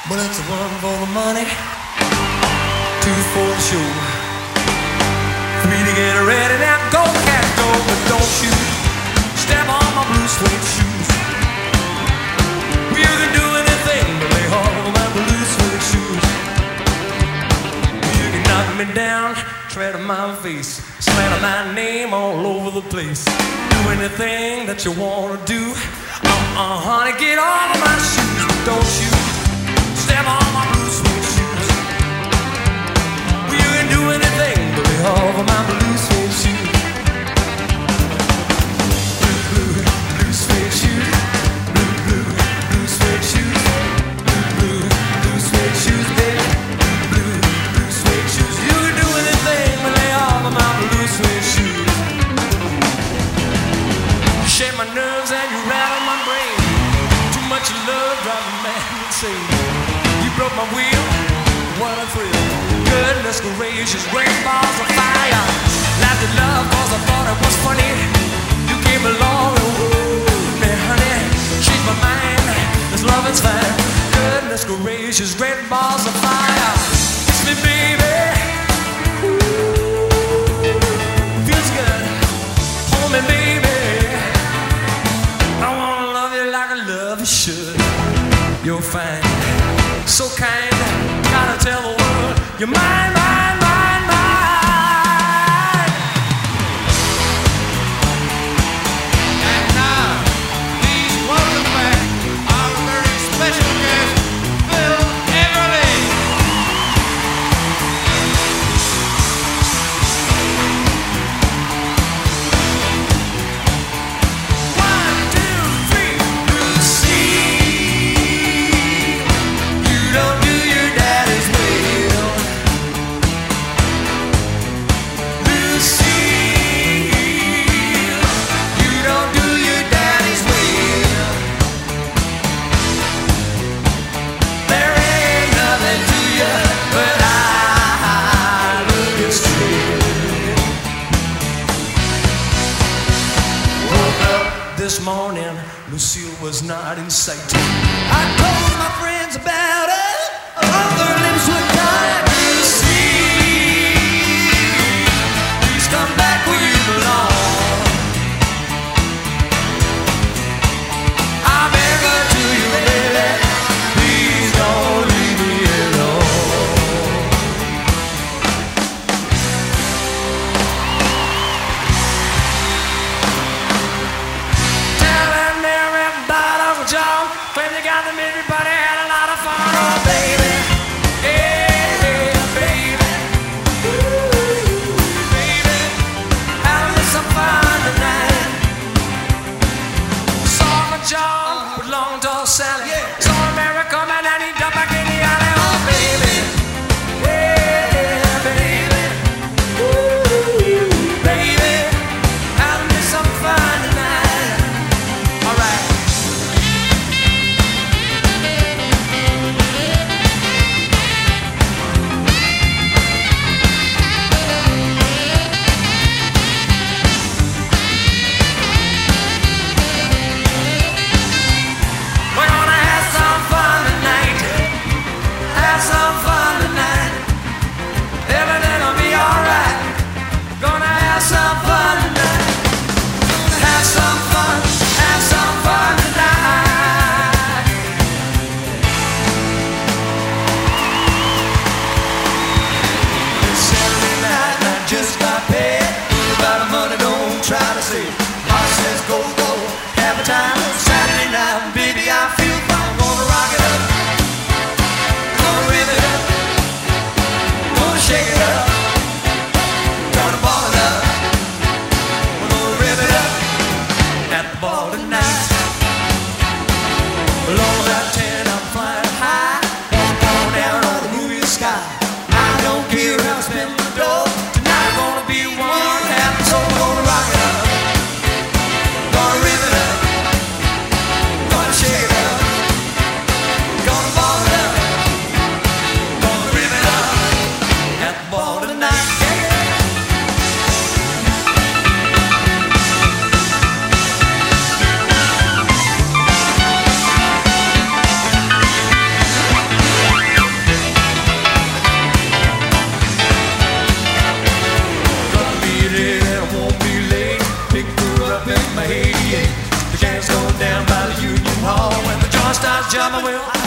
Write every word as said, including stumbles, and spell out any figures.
Well, it's one for the money, two for the show, three to get ready. Now go, cat, go, but don't you step on my blue suede shoes. You can do anything but lay hold of my blue suede shoes. You can knock me down, tread on my face, slam my name all over the place. Do anything that you wanna do. Uh-uh, honey, get all of my shoes, but don't you step on my blue suede shoes. You can do anything but lay hold of my blue suede shoes. Blue, blue, blue suede shoes. Blue, blue, blue suede shoes. Blue, blue, blue suede shoes, baby. Blue, blue suede shoes. You can do anything but lay hold of my blue suede shoes. You shake my nerves and you rattle my brain. Too much love drives a man insane. You broke my wheel, what a thrill. Goodness gracious, great balls of fire. Laughed at love cause I thought it was funny. You came along and woo me, honey. Changed my mind, this loving's fine. Goodness gracious, great balls of fire. Kiss me, baby. Ooh, feels good. Hold me, baby. I wanna love you like I love you should. You're fine, so kind, gotta tell the world you're mine, mine, mine, mine. And now, please welcome back our very special guest, Phil Everly. One, two, three, Lucille, you don't do your daddy's will. Lucille, you don't do your daddy's will. There ain't nothing to you, but I love you still. Woke up this morning, Lucille was not in sight. I told my friends about her, all their lips were tied. Lucille, please come back where you belong. I beg her to you, baby, please don't leave me alone. Tell them everybody Uncle John, claim you got them, everybody had a lot of fun, oh baby. Yeah, baby. Ooh, baby. Having some fun tonight. Saw Uncle John with long tall Sally. Saw Mary coming and he dumped back in the alley, oh baby. Yeah, baby. Ooh, baby. Having some fun tonight. All right. I will.